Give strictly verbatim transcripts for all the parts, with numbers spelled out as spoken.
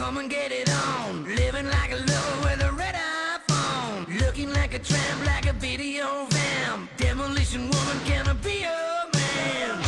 woman, get it on. Living like a low with a red iPhone. Looking like a tramp, like a video vamp. Demolition woman, can I be your man?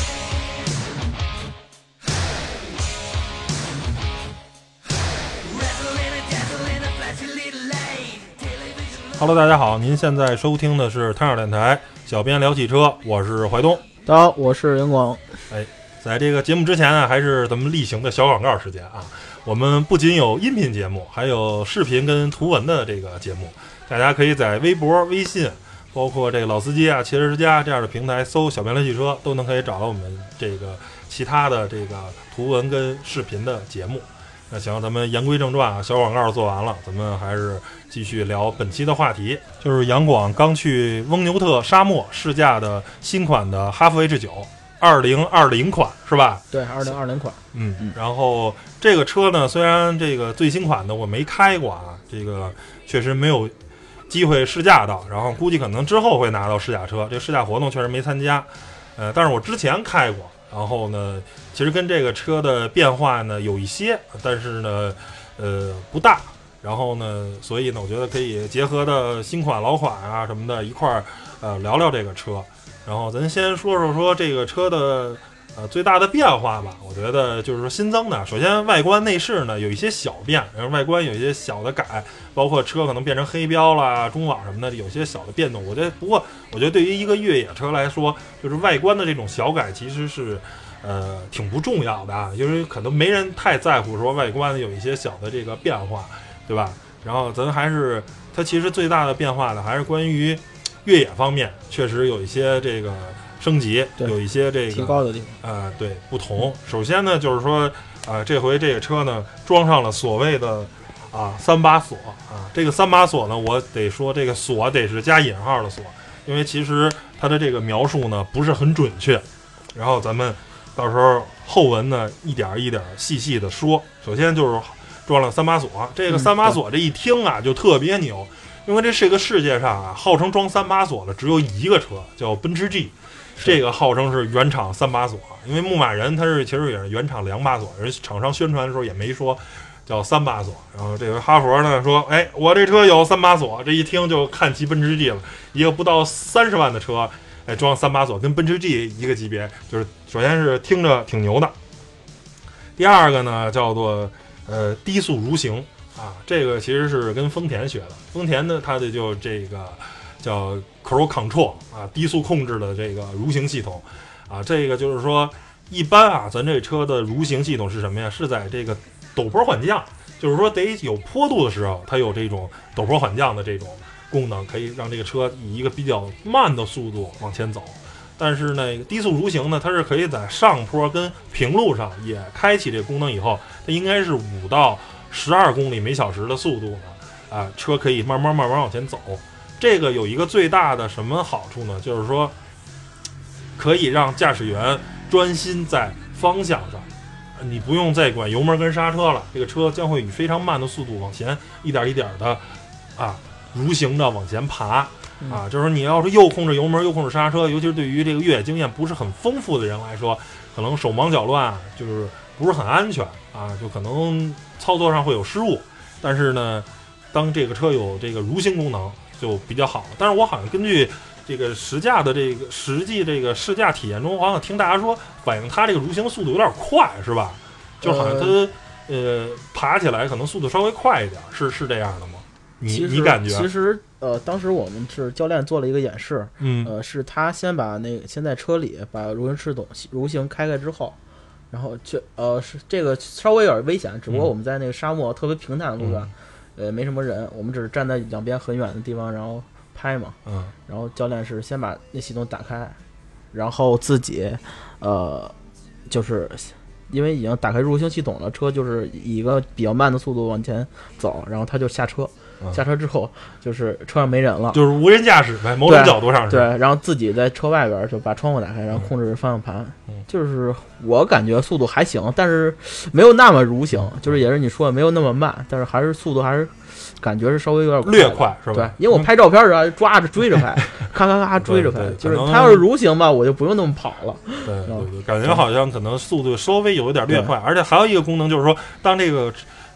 Rattling and dazzling, a flashy little light. Hello， 大家好，您现在收听的是汤小电台，小编聊汽车，我是怀东。 大家好，我是杨广。 哎，在这个节目之前啊，还是咱们例行的小广告时间啊。我们不仅有音频节目，还有视频跟图文的这个节目，大家可以在微博、微信，包括这个老司机啊、汽车之家这样的平台搜小编聊汽车，都能可以找到我们这个其他的这个图文跟视频的节目。那行，咱们言归正传啊，小广告做完了，咱们还是继续聊本期的话题，就是杨广刚去翁牛特沙漠试驾的新款的哈弗 H 九， 二零二零款是吧？ 对，二零二零款。 嗯，嗯然后这个车呢，虽然这个最新款的我没开过啊，这个确实没有机会试驾到，然后估计可能之后会拿到试驾车，这个试驾活动确实没参加，呃，但是我之前开过。然后呢，其实跟这个车的变化呢有一些，但是呢，呃，不大。然后呢，所以呢，我觉得可以结合的新款、老款啊什么的一块儿，呃，聊聊这个车。然后咱先说说说这个车的呃最大的变化吧。我觉得就是说新增的，首先外观内饰呢有一些小变，然后外观有一些小的改，包括车可能变成黑标啦、中网什么的，有些小的变动。我觉得，不过我觉得对于一个越野车来说，就是外观的这种小改其实是呃挺不重要的啊，因为可能没人太在乎说外观有一些小的这个变化，对吧？然后咱还是它其实最大的变化呢，还是关于越野方面，确实有一些这个升级，有一些这个提高的地方啊、呃，对不同。首先呢，就是说啊、呃，这回这个车呢装上了所谓的啊三把锁啊，这个三把锁呢，我得说这个锁得是加引号的锁，因为其实它的这个描述呢不是很准确。然后咱们到时候后文呢一点一点细细的说。首先就是装了三把锁，这个三把锁这一听啊就特别牛，因为这是个世界上啊号称装三把锁的只有一个车，叫奔驰 G。这个号称是原厂三把锁，因为牧马人它是其实也是原厂两把锁，而厂商宣传的时候也没说叫三把锁。然后这回哈佛呢说，哎，我这车有三把锁，这一听就看齐奔驰 G 了，一个不到三十万的车，哎，装三把锁跟奔驰 G 一个级别，就是首先是听着挺牛的。第二个呢叫做呃低速蠕行啊，这个其实是跟丰田学的，丰田呢它的就这个叫 Cruise Control 啊，低速控制的这个蠕行系统啊，这个就是说一般啊，咱这车的蠕行系统是什么呀？是在这个陡坡缓降，就是说得有坡度的时候，它有这种陡坡缓降的这种功能，可以让这个车以一个比较慢的速度往前走。但是呢，低速蠕行呢，它是可以在上坡跟平路上也开启这个功能以后，它应该是五到十二公里每小时的速度呢，啊，车可以慢慢慢慢往前走。这个有一个最大的什么好处呢？就是说，可以让驾驶员专心在方向上，你不用再管油门跟刹车了，这个车将会以非常慢的速度往前一点一点的啊蠕行的往前爬。啊，就是说你要是又控制油门又控制刹车，尤其是对于这个越野经验不是很丰富的人来说，可能手忙脚乱，就是不是很安全啊，就可能操作上会有失误。但是呢，当这个车有这个蠕行功能就比较好了。但是我好像根据这个实驾的这个实际这个试驾体验中，我好像听大家说反映它这个蠕行速度有点快，是吧？就好像它呃, 呃爬起来可能速度稍微快一点，是是这样的吗？你你感觉？ 其实呃，当时我们是教练做了一个演示， 嗯， 呃，是他先把那个先在车里把蠕行系统蠕行开开之后，然后就呃是这个稍微有点危险，只不过我们在那个沙漠特别平坦的路段，嗯、呃没什么人，我们只是站在两边很远的地方，然后拍嘛，嗯，然后教练是先把那系统打开，然后自己呃就是因为已经打开蠕行系统了，车就是以一个比较慢的速度往前走，然后他就下车。下车之后就是车上没人了， 就是无人驾驶呗，某种角度上是。 对，然后自己在车外边就把窗户打开，然后控制方向盘。嗯，就是我感觉速度还行，但是没有那么蠕行，就是也是你说的没有那么慢，但是还是速度还是感觉是稍微有点快略快，是吧？ 对，因为我拍照片时候抓着追着拍，咔咔咔追着拍，就是它要是蠕行吧，我就不用那么跑了。 对对对，感觉好像可能速度稍微有一点略快，而且还有一个功能就是说，当这个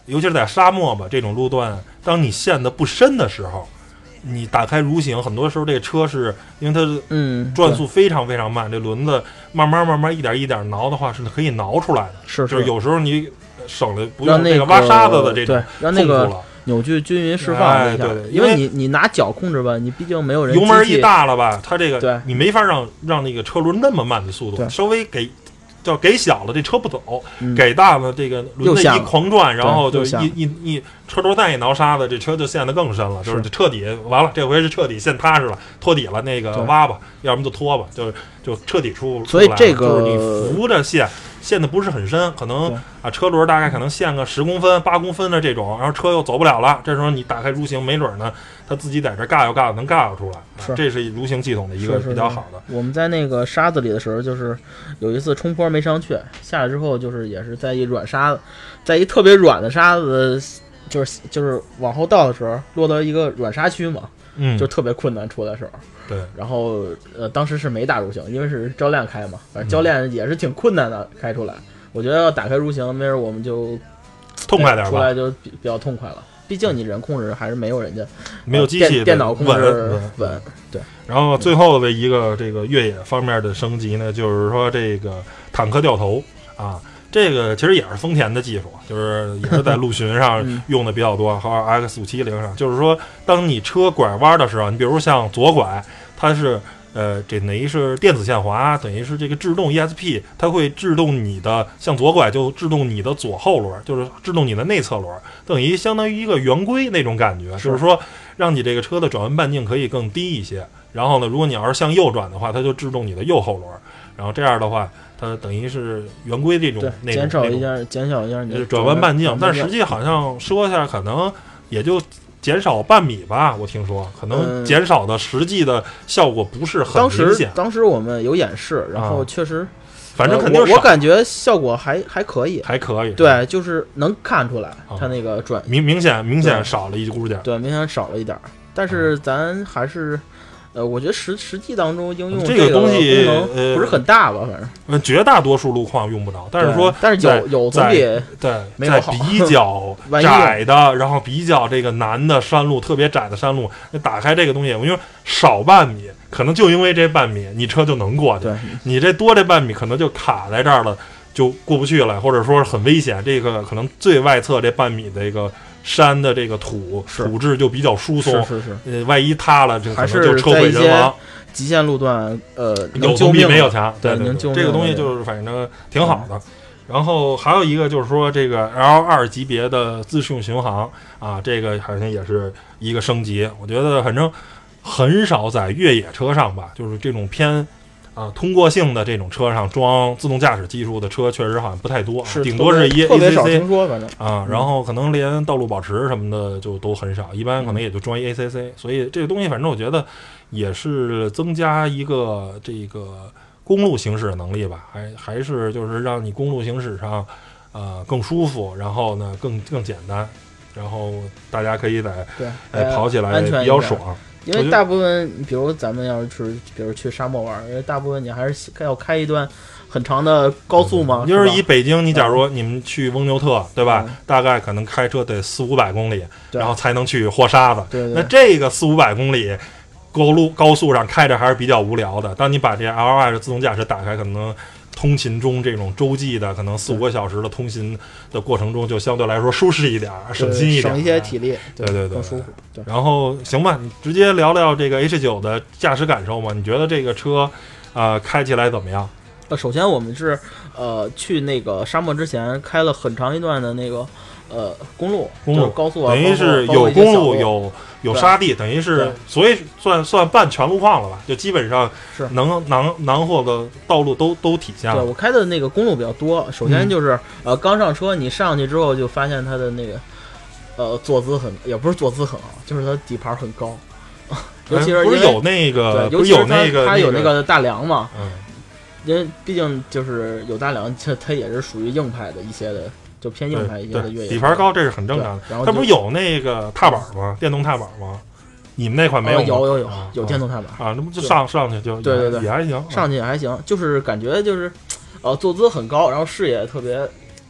尤其是在沙漠吧这种路段，当你陷得不深的时候，你打开蠕行，很多时候这个车是因为它嗯转速非常非常慢，这轮子慢慢慢慢一点一点挠的话是可以挠出来的， 是就是有时候你省了不让那用这个挖沙子的这种对，让那个痛苦了。 扭矩均匀释放一下， 哎对对因为你你拿脚控制吧，你毕竟没有人油门一机器大了吧，它这个对你没法让让那个车轮那么慢的速度， 对稍微给叫给小了这车不走， 嗯给大了这个轮子一狂转，然后就又像一一一车头带一挠沙子，这车就陷得更深了，就是彻底完了，这回是彻底陷踏实了，托底了，那个对挖吧，要么就拖吧，就就彻底出。 所以这个出来了就是你扶着陷。陷的不是很深，可能啊车轮大概可能陷个十公分、八公分的这种，然后车又走不了了，这时候你打开蠕行，没准呢，它自己在这尬悠尬悠能尬悠出来， 是这是蠕行系统的一个是是比较好的。 我们在那个沙子里的时候，就是有一次冲坡没上去，下来之后就是也是在一软沙子，在一特别软的沙子，就是就是往后倒的时候落到一个软沙区嘛， 嗯， 就特别困难出来的时候。 对， 然后呃，当时是没打蠕行，因为是教练开嘛，反正教练也是挺困难的开出来。我觉得要打开蠕行，没准我们就痛快点吧， 出来就比比较痛快了。毕竟你人控制还是没有人家没有机器电电脑控制稳稳。对。 然后最后的一个这个越野方面的升级呢，就是说这个坦克掉头啊。这个其实也是丰田的技术，就是也是在陆巡上用的比较多，和 X 五七零上。就是说，当你车拐弯的时候，你比如像左拐，它是呃，这等于是电子限滑，等于是这个制动 E S P， 它会制动你的，像左拐就制动你的左后轮，就是制动你的内侧轮，等于相当于一个圆规那种感觉， 是就是说让你这个车的转弯半径可以更低一些。然后呢，如果你要是向右转的话，它就制动你的右后轮，然后这样的话。它等于是圆规这种，那减少一下，减少一下你的转弯半径，但实际好像说一下，可能也就减少半米吧。我听说，可能减少的实际的效果不是很明显。 当时当时我们有演示，然后确实， 反正肯定我我感觉效果还还可以， 还可以。 对，就是能看出来它那个转明明显明显少了一股点， 对，明显少了一点。但是咱还是。呃，我觉得实实际当中应用这个东西呃不是很大吧，反正绝大多数路况用不着，但是说， 但是有有总比对没有好。 在比较窄的，然后比较这个难的山路，特别窄的山路，你打开这个东西，因为少半米，可能就因为这半米，你车就能过去。 对， 你这多这半米，可能就卡在这儿了，就过不去了，或者说很危险。这个可能最外侧这半米的一个。山的这个土土质就比较疏松， 是是是， 呃，万一塌了，这可能就车毁人亡。 极限路段，呃， 有总比没有强，对对对， 这个东西就是反正挺好的。然后还有一个就是说，这个 L 二 级别的自适应巡航啊，这个好像也是一个升级。我觉得反正很少在越野车上吧，就是这种偏。啊，通过性的这种车上装自动驾驶技术的车，确实好像不太多， 是顶多是一 A C C， 特别少听说，反正啊，然后可能连道路保持什么的就都很少，一般可能也就装一 A C C，、嗯、所以这个东西反正我觉得也是增加一个这个公路行驶的能力吧，还还是就是让你公路行驶上呃更舒服，然后呢更更简单，然后大家可以在对哎跑起来比较爽。 因为大部分，比如咱们要是去，比如去沙漠玩，因为大部分你还是要开一段很长的高速嘛。 嗯、就是以北京，你假如你们去翁牛特，对吧？嗯、大概可能开车得四五百公里，然后才能去和沙子。 对对那这个四五百公里高路高速上开着还是比较无聊的。当你把这 L 二 的自动驾驶打开，可能。通勤中这种洲际的可能四五个小时的通勤的过程中，就相对来说舒适一点，省心一点， 省一些体力， 对对对， 更舒服。对， 然后行吧，你直接聊聊这个 H 九的驾驶感受嘛？你觉得这个车，呃，开起来怎么样？ 呃，首先我们是呃去那个沙漠之前开了很长一段的那个呃公路， 公路高速啊， 等于是有公路有。有沙地，等于是，所以算算半全路况了吧？就基本上是能囊囊括的道路都都体现了。 对我开的那个公路比较多，首先就是、 嗯、 呃刚上车，你上去之后就发现它的那个呃坐姿很，也不是坐姿很好，就是它底盘很高，尤其是不是有那个， 对，尤其是有那个它有那个大梁嘛， 嗯， 因为毕竟就是有大梁，它它也是属于硬派的一些的。就偏硬派一些的越野， 底盘高这是很正常的。 然后它不是有那个踏板吗？电动踏板吗？你们那款没有吗？ 哦、有有有、 啊、 有电动踏板啊，那不就上上去就对对对也还行， 上去也还行，就是感觉就是呃坐姿很高，然后视野特别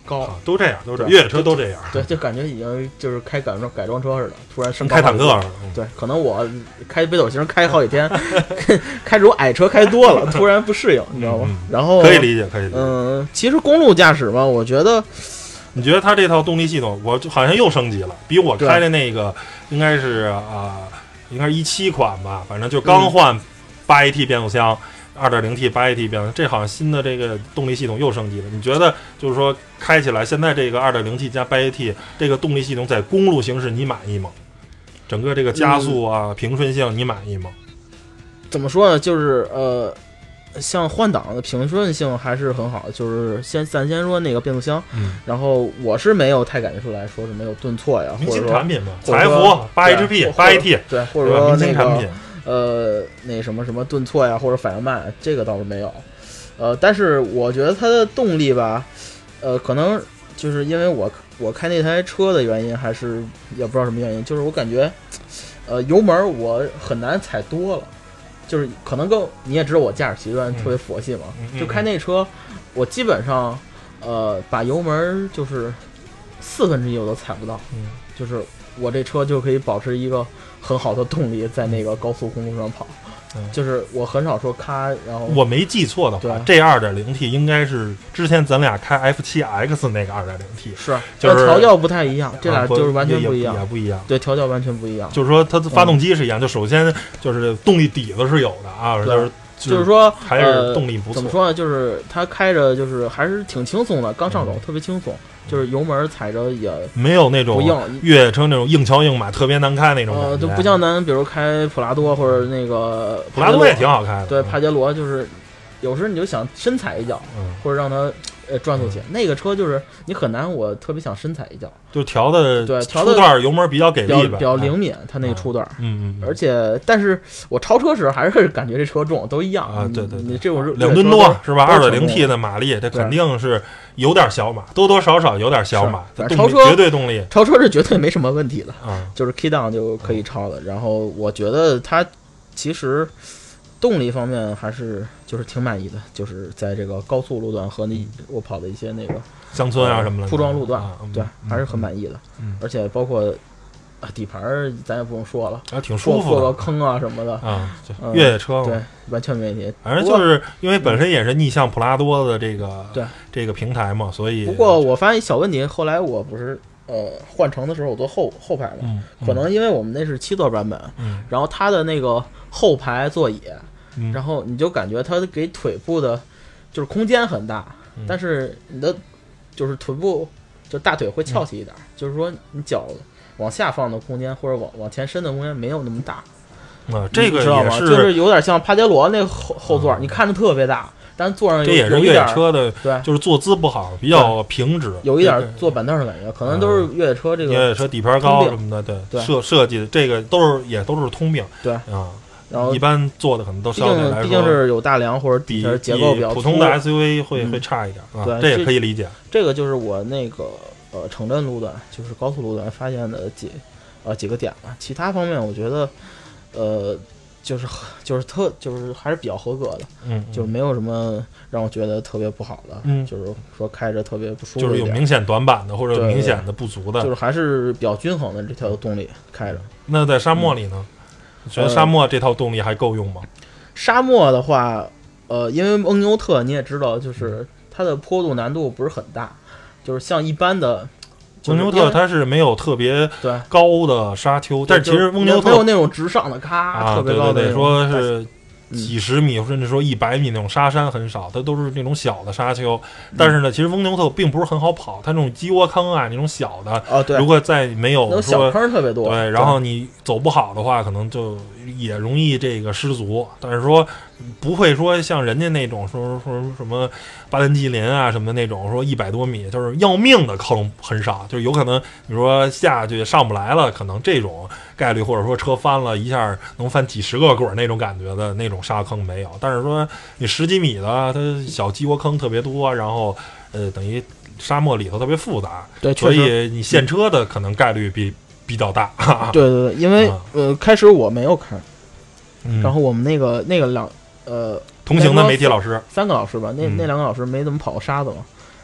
高， 啊、都这样，都这样，越野车都这样。 对，就感觉已经就是开改装改装车似的，突然升开坦克了。 对，可能我开北斗星开好几天，开这种矮车开多了，突然不适应，你知道吗？ 嗯、 然后可以理解，可以理解。 嗯，其实公路驾驶嘛，我觉得， 你觉得它这套动力系统，我就好像又升级了，比我开的那个应该是啊、呃，应该是一七款吧，反正就刚换八 A T 变速箱。嗯二点零 T 八 A T 变速箱，这好像新的这个动力系统又升级了。你觉得就是说开起来，现在这个 二点零 T 加八 A T 这个动力系统在公路行驶你满意吗？整个这个加速啊、嗯、平顺性你满意吗？ 怎么说呢？就是呃，像换挡的平顺性还是很好。就是先咱先说那个变速箱， 嗯， 然后我是没有太感觉出来说是没有顿挫呀， 明星或者说产品嘛，财富八 H P 八 A T 对，或者说明星产品。 呃，那什么什么顿挫呀，或者反应慢，这个倒是没有。呃，但是我觉得它的动力吧，呃，可能就是因为我我开那台车的原因，还是也不知道什么原因，就是我感觉，呃，油门我很难踩多了，就是可能跟你也知道我驾驶习惯特别佛系嘛， 嗯、 就开那车，我基本上呃把油门就是四分之一我都踩不到， 嗯， 就是我这车就可以保持一个很好的动力在那个高速公路上跑，嗯、就是我很少说咔，然后我没记错的话，这 二点零 T 应该是之前咱俩开 F 七 X 那个 二点零 T， 是， 就是调教不太一样，这俩就是完全不一样， 也, 也不一样， 对，调教完全不一样。 就是说它的发动机是一样，嗯、就首先就是动力底子是有的啊，就是。 就是说， 还是动力不错、呃。 怎么说呢？就是它开着，就是还是挺轻松的，刚上手、嗯、特别轻松，就是油门踩着也没有那种不硬， 越野车那种硬桥硬马特别难开那种感觉。 呃，就不像咱比如开普拉多或者那个普拉多也挺好开的。 对，帕杰罗就是有时你就想深踩一脚， 嗯、 或者让它呃转速起来。嗯、那个车就是你很难，我特别想深踩一脚。 就调的对调的初段油门比较给力吧， 比较灵敏，它那个初段， 嗯嗯， 而且但是我超车时还是感觉这车重，都一样啊，对对， 你这种两吨多是吧？二点零 T 的马力，这肯定是有点小马，多多少少有点小马， 超车绝对动力， 超车是绝对没什么问题的啊， 就是 key down 就可以超的。然后我觉得它其实动力方面还是就是挺满意的，就是在这个高速路段和那我跑的一些那个。 乡村啊什么的， 铺装路段， 啊、 对、嗯，还是很满意的。 嗯， 而且包括啊底盘咱也不用说了， 啊挺舒服的， 过个坑啊什么的啊， 嗯、 越野车对，完全没问题。 反正就是因为本身也是逆向普拉多的这个对这个平台嘛，所以不过我发现小问题，后来我不是呃换乘的时候我坐后后排嘛、 嗯嗯， 可能因为我们那是七座版本， 嗯， 然后它的那个后排座椅， 嗯、 然后你就感觉它给腿部的就是空间很大， 嗯、 但是你的。就是臀部，就大腿会翘起一点、嗯，就是说你脚往下放的空间或者往往前伸的空间没有那么大。 啊，这个知道吗？就是有点像帕杰罗那个后后座、嗯，你看着特别大，但坐上有这也是越野车的， 对， 就是坐姿不好，比较平直， 有一点坐板凳的感觉，可能都是越野车这个越野车底盘高什么的，对， 对设设计的这个都是也都是通病， 对啊。 然后一般做的可能都相对来说， 毕竟是有大梁或者底下结构比较粗， 普通的 S U V 会、嗯、会差一点啊， 对， 这也可以理解。 这个就是我那个呃城镇路段，就是高速路段发现的几呃几个点了。其他方面我觉得呃就是就是特就是还是比较合格的， 嗯， 就是没有什么让我觉得特别不好的， 嗯， 就是说开着特别不舒服， 就是有明显短板的或者明显的不足的， 就是还是比较均衡的这条动力开着。 那在沙漠里呢？你觉得沙漠这套动力还够用吗？ 呃、沙漠的话，呃，因为蒙牛特你也知道，就是它的坡度难度不是很大，就是像一般的蒙牛特它是没有特别高的沙丘，但是其实蒙牛特没有那种直上的咔、 啊、 特别高的， 对对对，说是几十米、嗯、甚至说一百米那种沙山很少，它都是那种小的沙丘。嗯、但是呢，其实蒙牛特并不是很好跑，它那种鸡窝坑啊，那种小的， 哦对， 如果再没有说小坑特别多， 对，然后你走不好的话，可能就也容易这个失足。但是说不会说像人家那种说说什么巴伦基林啊什么的那种说一百多米就是要命的坑很少，就是有可能你说下去上不来了，可能这种概率或者说车翻了一下能翻几十个滚那种感觉的那种沙坑没有。但是说你十几米的它小鸡窝坑特别多，然后呃等于沙漠里头特别复杂， 对， 所以你陷车的可能概率比比较大。 对对对，因为、嗯、呃开始我没有看、 嗯、 然后我们那个那个两呃同行的媒体老师三个老师吧，那、 嗯、 那两个老师没怎么跑过沙子嘛，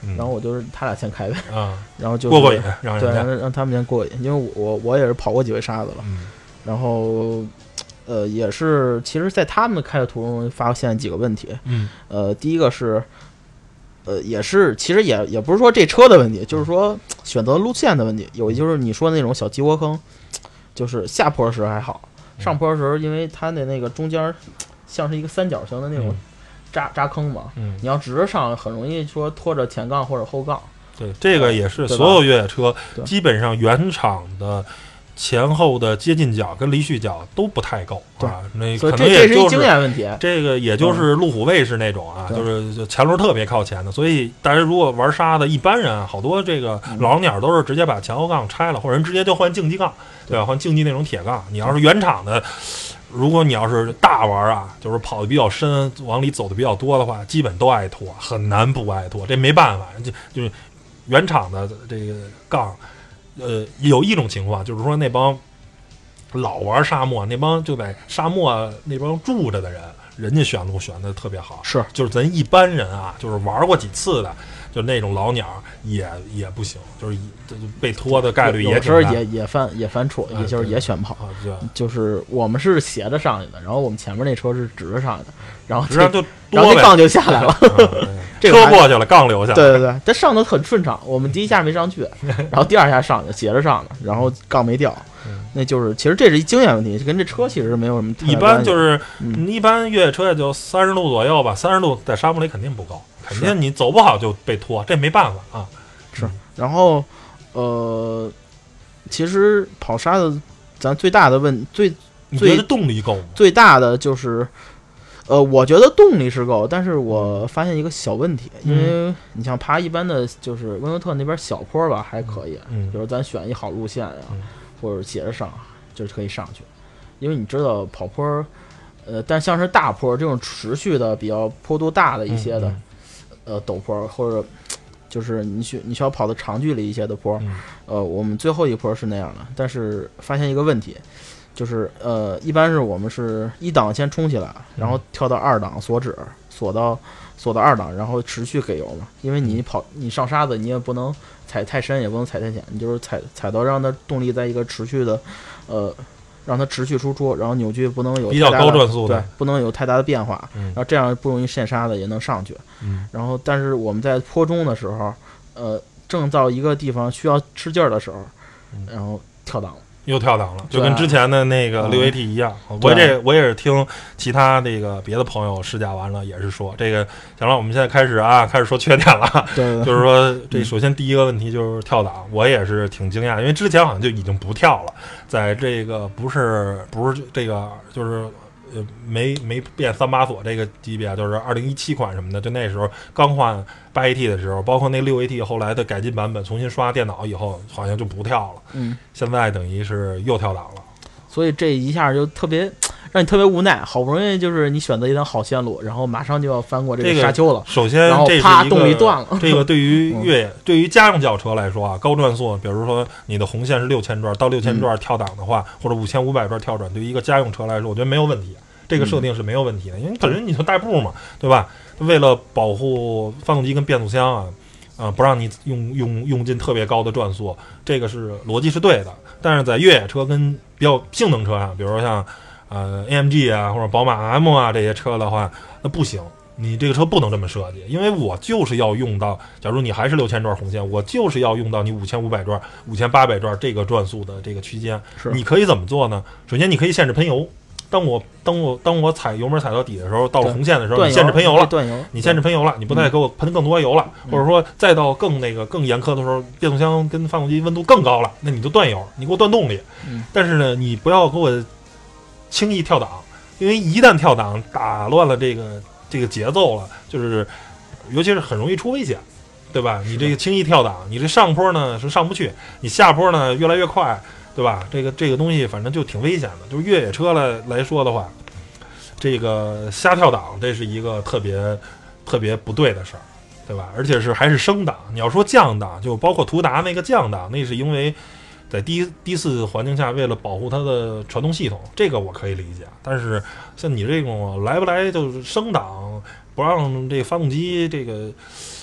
嗯、 然后我就是他俩先开呗， 啊， 然后就过过瘾，让对， 人家让让他们先过瘾，因为我我也是跑过几回沙子了， 嗯、 然后呃也是，其实，在他们开的途中发现几个问题， 嗯， 呃，第一个是。呃，也是，其实也也不是说这车的问题，就是说选择路线的问题。有就是你说的那种小鸡窝坑，就是下坡时还好，上坡时候因为它的那个中间像是一个三角形的那种扎扎坑嘛， 嗯， 你要直着上，很容易说拖着前杠或者后杠。 对，这个也是所有越野车基本上原厂的。前后的接近角跟离续角都不太够啊，那可能也就是经验问题。 这个也就是路虎卫士那种啊， 嗯、 就是前轮特别靠前的，所以大家如果玩沙的，一般人好多这个老鸟都是直接把前后杠拆了，或者人直接就换竞技杠，对吧？换竞技那种铁杠。你要是原厂的，如果你要是大玩啊，就是跑的比较深，往里走的比较多的话，基本都爱拖，很难不爱拖，这没办法，就就是原厂的这个杠。呃，有一种情况就是说，那帮老玩沙漠，那帮就在沙漠那帮住着的人，人家选路选的特别好。 是， 就是咱一般人啊，就是玩过几次的，就那种老鸟也也不行，就是被拖的概率也挺大。 有时候也也犯也犯错，也就是也选跑。 啊，对， 就是我们是斜着上去的，然后我们前面那车是直着上去的，然后直着就然后那杠就下来了。 车过去了，杠留下。 对对对，这上的很顺畅。我们第一下没上去，然后第二下上去，斜着上的，然后杠没掉。 嗯、 那就是其实这是一经验问题，跟这车其实没有什么太大关系。 一般就是、 嗯、 一般越野车也就三十度左右吧，三十度在沙漠里肯定不高，肯定你走不好就被拖，这没办法啊。 是，然后呃，其实跑沙子咱最大的问最你觉得动力够吗？ 最大的就是。呃，我觉得动力是够，但是我发现一个小问题，因为你像爬一般的，就是温格特那边小坡吧，还可以， 嗯， 比如咱选一好路线呀、啊嗯， 或者斜着上，就是可以上去，因为你知道跑坡，呃，但像是大坡这种持续的、比较坡度大的一些的， 嗯嗯、呃，陡坡或者就是你需你需要跑的长距离一些的坡， 嗯、 呃，我们最后一坡是那样的，但是发现一个问题。就是呃，一般是我们是一档先冲起来，然后跳到二档锁止，锁到锁到二档，然后持续给油嘛。因为你跑你上沙子，你也不能踩太深，也不能踩太浅，你就是踩踩到让它动力在一个持续的，呃，让它持续输出，然后扭矩不能有比较高转速的， 对，不能有太大的变化， 嗯、 然后这样不容易陷沙子，也能上去。 嗯， 然后但是我们在坡中的时候，呃，正到一个地方需要吃劲儿的时候，然后跳档了。 又跳档了，就跟之前的那个六 A T 一样。 嗯、 我这我也是听其他那个别的朋友试驾完了，也是说这个。行了，我们现在开始啊，开始说缺点了。 对， 就是说这首先第一个问题就是跳档，我也是挺惊讶，因为之前好像就已经不跳了，在这个不是不是这个就是。呃，没没变三把锁这个级别，就是二零一七款什么的，就那时候刚换八 A T 的时候，包括那六 A T 后来的改进版本，重新刷电脑以后，好像就不跳了。 嗯， 现在等于是又跳档了， 所以这一下就特别让你特别无奈。好不容易就是你选择一条好线路，然后马上就要翻过这个沙丘了。 这个、首先， 然后啪，动力断了。 这个对于越野、嗯、对于家用轿车来说啊，高转速，比如说你的红线是六千转，到六千转跳档的话，嗯、或者五千五百转跳转，对于一个家用车来说，我觉得没有问题。这个设定是没有问题的，因为本身你就代步嘛，对吧？为了保护发动机跟变速箱啊，啊、呃，不让你用用用尽特别高的转速，这个是逻辑是对的。但是在越野车跟比较性能车上，比如说像呃 A M G 啊或者宝马 M 啊这些车的话，那不行，你这个车不能这么设计，因为我就是要用到，假如你还是六千转红线，我就是要用到你五千五百转、五千八百转这个转速的这个区间。你可以怎么做呢？首先你可以限制喷油。当我当我当我踩油门踩到底的时候，到了红线的时候，你限制喷油了， 断油， 你限制喷油了，你不再给我喷更多油了， 嗯、 或者说再到更那个更严苛的时候，变速箱跟发动机温度更高了，那你就断油，你给我断动力。 嗯、 但是呢，你不要给我轻易跳档，因为一旦跳档打乱了这个这个节奏了，就是尤其是很容易出危险，对吧？你这个轻易跳档，你这上坡呢是上不去，你下坡呢越来越快。对吧？这个这个东西反正就挺危险的。就是越野车来来说的话，这个瞎跳档，这是一个特别特别不对的事儿，对吧？而且是还是升档。你要说降档，就包括途达那个降档，那是因为在低低次环境下，为了保护它的传动系统，这个我可以理解。但是像你这种来不来就是升档，不让这发动机这个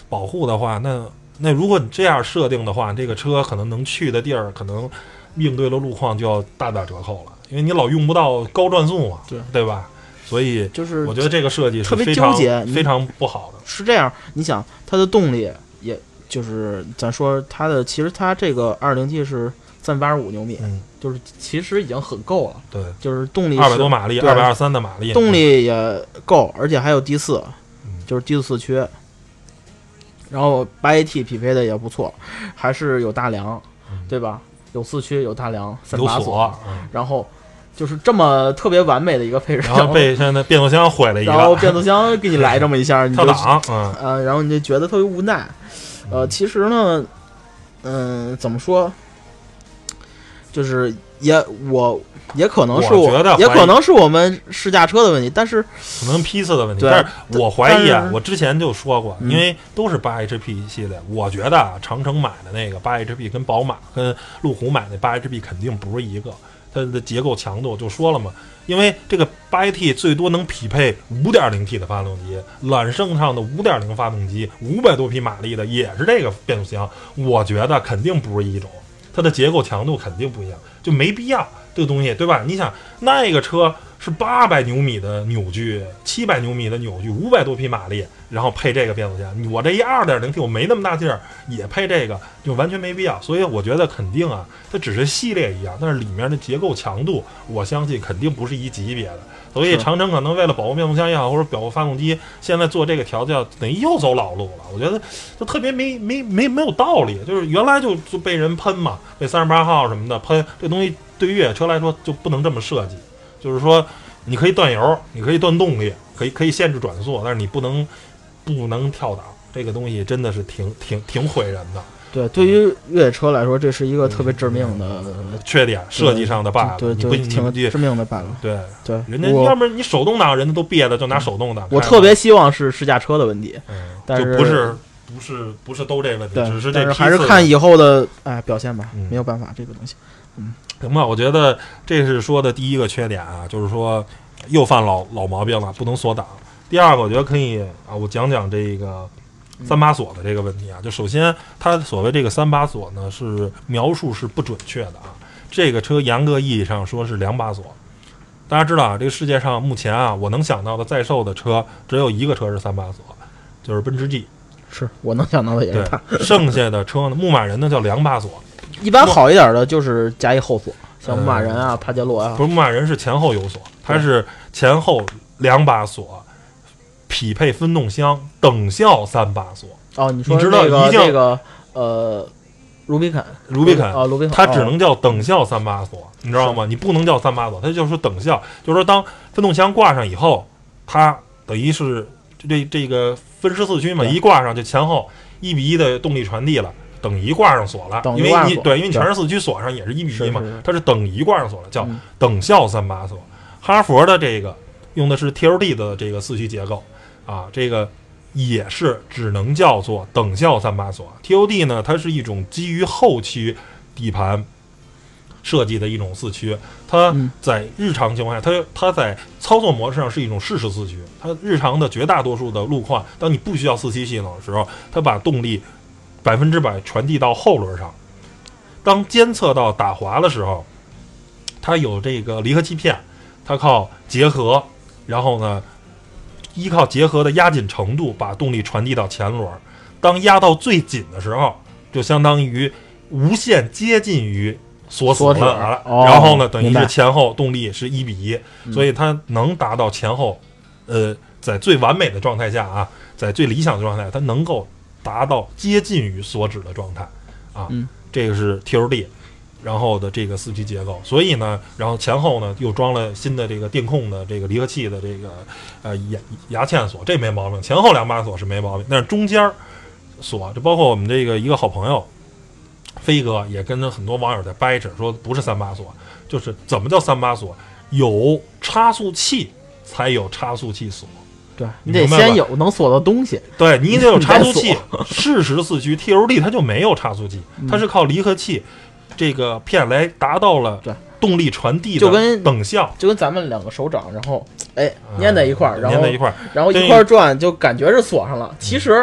保护的话，那那如果你这样设定的话，这个车可能能去的地儿，可能应对的路况就要大打折扣了，因为你老用不到高转速嘛， 对对吧？所以就是我觉得这个设计是特别非常纠结非常不好的。 是这样，你想它的动力，也就是咱说它的，其实它这个 二点零 T 是三百八十五牛米， 嗯， 就是其实已经很够了， 对， 就是动力二百多马力， 对二百二十三的马力， 动力也够，而且还有 D 四、 嗯， 就是低速四驱，然后八 A T 匹配的也不错，还是有大梁， 嗯对吧？有四驱，有大梁，三有把锁，嗯然后就是这么特别完美的一个配置， 然后被现在变速箱毁了一个， 然后变速箱给你来这么一下，你就跳档，嗯， 呃，然后你就觉得特别无奈。呃，其实呢，嗯、怎么说，就是也我也可能是我觉得怀疑也可能是我们试驾车的问题，但是可能批次的问题， 对但是我怀疑啊但，是我之前就说过， 嗯因为都是八 H P 系列，我觉得啊，长城买的那个八 H P 跟宝马跟路虎买那八 H P 肯定不是一个，它的结构强度就说了嘛，因为这个八 A T 最多能匹配 五点零 T 的发动机，揽胜上的 五点零 发动机，五百多匹马力的也是这个变速箱，我觉得肯定不是一种，它的结构强度肯定不一样，就没必要这个东西，对吧？你想那个车是八百牛米的扭矩，七百牛米的扭矩，五百多匹马力，然后配这个变速箱，我这一 二点零 T 我没那么大劲儿，也配这个，就完全没必要。所以我觉得肯定啊，它只是系列一样，但是里面的结构强度，我相信肯定不是一级别的。所以长城可能为了保护变速箱也好，或者保护发动机，现在做这个调教，等于又走老路了。我觉得就特别没没没没有道理。就是原来就就被人喷嘛，被三十八号什么的喷，这东西对于越野车来说就不能这么设计。就是说，你可以断油，你可以断动力，可以可以限制转速，但是你不能不能跳档。这个东西真的是挺挺挺毁人的。 对，对于越野车来说，这是一个特别致命的缺点，设计上的 bug， 对你不对，挺你致命的 bug。 对对， 人家我要不然你手动挡，人家都憋的就拿手动挡。 我特别希望是试驾车的问题， 嗯， 但是就不是不是不是都这问题， 对， 只是这但是还是批次看以后的哎表现吧， 嗯没有办法，这个东西。 行吧。我觉得这是说的第一个缺点啊，就是说又犯老老毛病了，不能锁档。第二个，我觉得可以啊，我讲讲这个三把锁的这个问题啊。就首先，它所谓这个三把锁呢，是描述是不准确的啊。这个车严格意义上说是两把锁。大家知道啊，这个世界上目前啊，我能想到的在售的车只有一个车是三把锁，就是奔驰 G。 是我能想到的也是它。 对，剩下的车呢，牧马人呢叫两把锁。 一般好一点的就是加一后锁，像牧马人啊、帕杰罗啊不。是牧马人是前后有锁，它是前后两把锁，匹配分动箱，等效三把锁。 哦，你说你知道那个一定那个呃，卢比肯， 卢比肯啊，卢比肯， 它只能哦叫等效三把锁，你知道吗？你不能叫三把锁，它就是等效，就是说当分动箱挂上以后，它等于是这这个分时四驱嘛， 对一挂上就前后一比一的动力传递了。等于挂上锁了，因为等于挂上锁你对，因为你对全是四驱锁上也是一比一嘛是是是， 它是等于挂上锁了，叫嗯等效三把锁。哈佛的这个用的是 T L D 的这个四驱结构啊，这个也是只能叫做等效三把锁。T O D 呢，它是一种基于后驱底盘设计的一种四驱，它嗯在日常情况下，它它在操作模式上是一种适时四驱。它日常的绝大多数的路况，当你不需要四驱系统的时候，它把动力百分之百传递到后轮上。当监测到打滑的时候，它有这个离合器片，它靠结合，然后呢，依靠结合的压紧程度，把动力传递到前轮。当压到最紧的时候，就相当于无限接近于锁死锁止了， 哦然后呢，等于明白是前后动力是一比一， 嗯所以它能达到前后，呃，在最完美的状态下啊，在最理想的状态，它能够达到接近于锁止的状态啊。 嗯这个是 T L D， 然后的这个四驱结构，所以呢，然后前后呢又装了新的这个电控的这个离合器的这个呃牙牙嵌锁，这没毛病。前后两把锁是没毛病，但是中间锁，就包括我们这个一个好朋友飞哥也跟着很多网友在掰扯，说不是三把锁，就是怎么叫三把锁？有差速器才有差速器锁。 对你得明白吧先有能锁的东西。 对你得有差速器你， 适时四驱 T L D 它就没有差速器，它是靠离合器这个片来达到了对动力传递就跟的等效， 就跟咱们两个手掌，然后哎粘在一块儿，然后粘在一块儿。 然后一块儿转，就感觉是锁上了。其实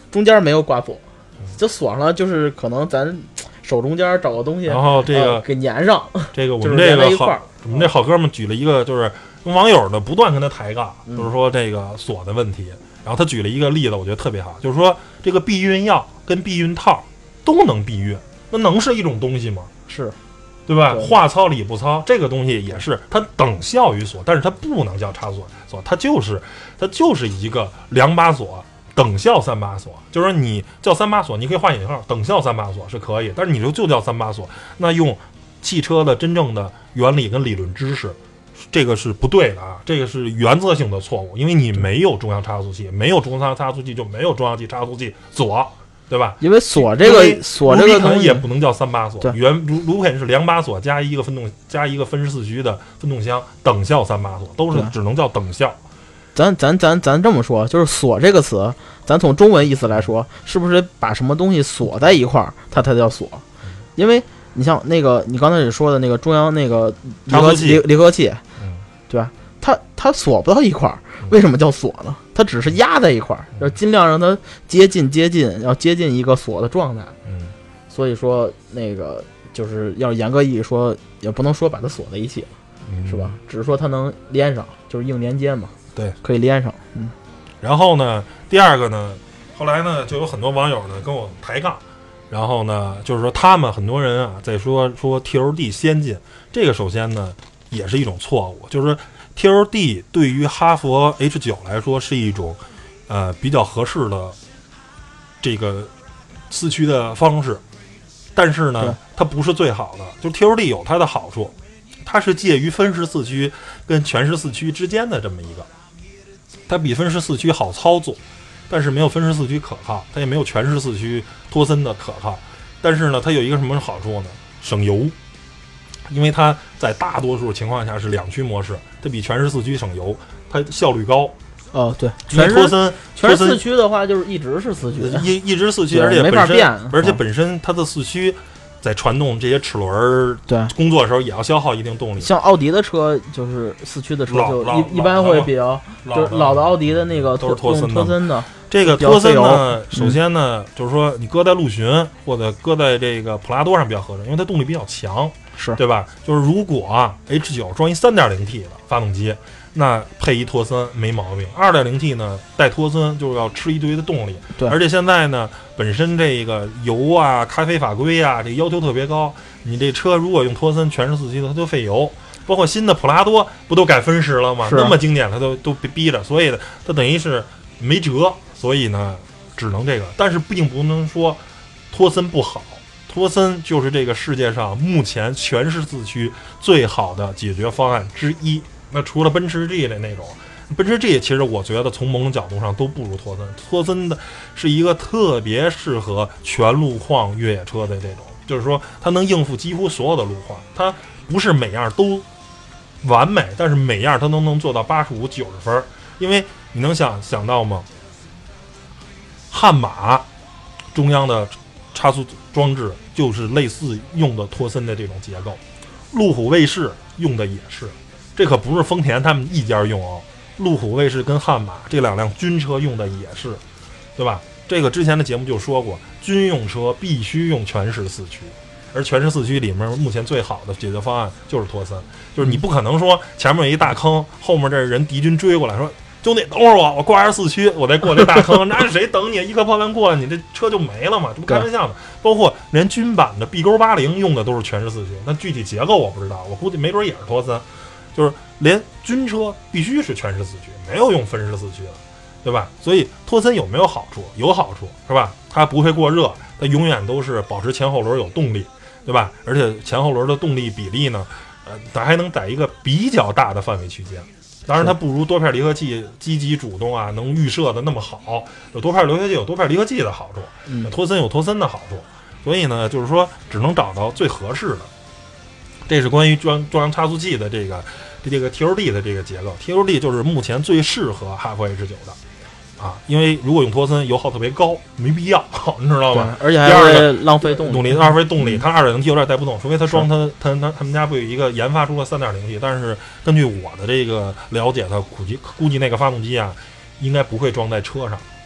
中间没有挂锁，就锁上了，就是可能咱手中间找个东西， 然后这个、 呃、给粘上。 这个我就是们这个好， 我们这好哥们举了一个，就是跟网友呢不断跟他抬杠， 嗯、 就是说这个锁的问题。然后他举了一个例子，我觉得特别好，就是说这个避孕药跟避孕套都能避孕，那能是一种东西吗？ 是。 对吧？ 对话糙理不糙，这个东西也是它等效于锁，但是它不能叫插锁锁，它就是它就是一个两把锁，等效三把锁。就是说你叫三把锁，你可以画引号，等效三把锁是可以，但是你就就叫三把锁，那用汽车的真正的原理跟理论知识，这个是不对的啊，这个是原则性的错误，因为你没有中央差速器，没有中央差速器就没有中央气差速器锁。对吧？ 因为锁这个锁这个东西也不能叫三把锁，原卢卢肯是两把锁加一个分动加一个分时四驱的分动箱，等效三把锁，都是只能叫等效。 咱咱咱咱这么说，就是锁这个词，咱从中文意思来说，是不是把什么东西锁在一块儿，它才叫锁？因为你像那个你刚才也说的那个中央那个离合离离合器， 嗯， 对吧？它它锁不到一块儿，为什么叫锁呢？它只是压在一块儿，要尽量让它接近接近，要接近一个锁的状态。 嗯， 所以说那个就是要严格意义说，也不能说把它锁在一起了， 嗯、 是吧？只是说它能连上，就是硬连接嘛。 对， 可以连上。嗯， 然后呢，第二个呢，后来呢，就有很多网友呢跟我抬杠，然后呢，就是说他们很多人啊在说说 T O D 先进，这个首先呢也是一种错误，就是说 T O D 对于哈弗 H 九 来说是一种呃比较合适的这个四驱的方式，但是呢它不是最好的，就是 T O D 有它的好处，它是介于分时四驱跟全时四驱之间的这么一个，它比分时四驱好操作，但是没有分时四驱可靠，它也没有全时四驱托森的可靠，但是呢它有一个什么好处呢？省油，因为它在大多数情况下是两驱模式，它比全时四驱省油，它效率高。 哦，对， 全托森全是四驱的话，就是一直是四驱， 一一直四驱，而且没法变， 而且本身它的四驱在传动这些齿轮对工作的时候也要消耗一定动力。 像奥迪的车就是四驱的车就一一般会比较，就是老的奥迪的那个都是托森的。 托森的这个托森呢，首先呢，就是说你搁在陆巡或者搁在这个普拉多上比较合适，因为它动力比较强， 是对吧？就是如果啊 H 九 装一 三点零 T 的发动机，那配一托森没毛病。二点零 T 呢带托森就要吃一堆的动力， 对， 而且现在呢本身这个油啊、咖啡法规啊，这个要求特别高。你这车如果用托森全时四驱的，它就费油。包括新的普拉多不都改分时了吗？那么经典，它都都逼着，所以呢，它等于是没辙。所以呢，只能这个，但是并不能说托森不好。托森就是这个世界上目前全时四驱最好的解决方案之一。那除了奔驰 G 的那种，奔驰 G 其实我觉得从某种角度上都不如托森。托森的是一个特别适合全路况越野车的这种，就是说它能应付几乎所有的路况，它不是每样都完美，但是每样它都能做到八十五、九十分。因为你能想想到吗？悍马中央的差速装置就是类似用的托森的这种结构，路虎卫士用的也是，这可不是丰田他们一家用哦，路虎卫士跟悍马这两辆军车用的也是，对吧？这个之前的节目就说过，军用车必须用全时四驱，而全时四驱里面目前最好的解决方案就是托森，就是你不可能说前面有一大坑，后面这人敌军追过来说兄弟等会儿我我挂着四驱我再过这大坑，那谁等你一颗炮弹过来你这车就没了嘛，这不开玩笑的。包括连军版的 B 勾八零用的都是全时四驱，那具体结构我不知道，我估计没准也是托森，就是连军车必须是全时四驱，没有用分时四驱的，对吧？所以托森有没有好处？有好处，是吧？它不会过热，它永远都是保持前后轮有动力，对吧？而且前后轮的动力比例呢，呃，它还能在一个比较大的范围区间。当然它不如多片离合器积极主动啊，能预设的那么好。有多片离合器有多片离合器的好处， 嗯， 托森有托森的好处。所以呢，就是说只能找到最合适的。这是关于装装差速器的这个这个 T O D 的这个结构。T O D 就是目前最适合哈弗 H 九 的啊，因为如果用托森油耗特别高，没必要，你知道吧？ 而且还会浪费动力。 动力浪费动力，它 二点零 T 有点带不动，除非它装它它它他们家不有一个研发出了 三点零 T， 但是根据我的这个了解，它估计估计那个发动机啊，应该不会装在车上，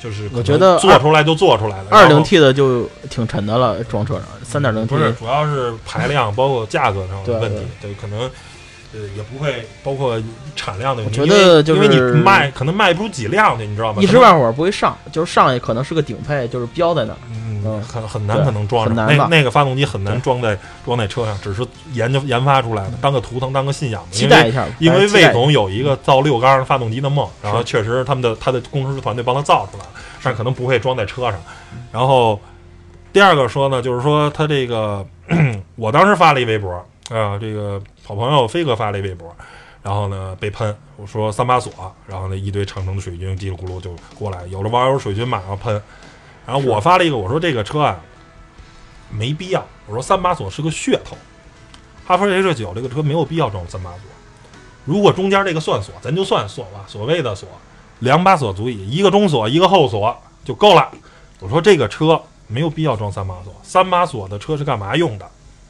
就是我觉得做出来就做出来了。 二零 T 的就挺沉的了，装车上三点零 T 不是主要是排量包括价格上的问题， 对对，可能。呃，也不会包括产量的问题， 我觉得就是因为你卖可能卖不出几辆去，你知道吗？ 一时半会儿不会上，就是上也可能是个顶配，就是标在那儿， 嗯， 嗯很很难可能装上， 那那个发动机很难装在装在车上，只是研究研发出来的，当个图腾，当个信仰。 期待一下， 因为魏总有一个造六缸发动机的梦，然后确实他们的他的工程师团队帮他造出来了，但可能不会装在车上。然后第二个说呢，就是说他这个，我当时发了一微博啊，这个好朋友飞哥发了一微博。然后呢，被喷，我说三把锁，然后呢，一堆长城的水军叽里咕噜就过来，有的网友水军马上喷，然后我发了一个，我说这个车啊，没必要，我说三把锁是个噱头，哈弗 H 九这个车没有必要装三把锁，如果中间这个算锁，咱就算锁吧，所谓的锁，两把锁足以，一个中锁，一个后锁就够了。我说这个车没有必要装三把锁，三把锁的车是干嘛用的？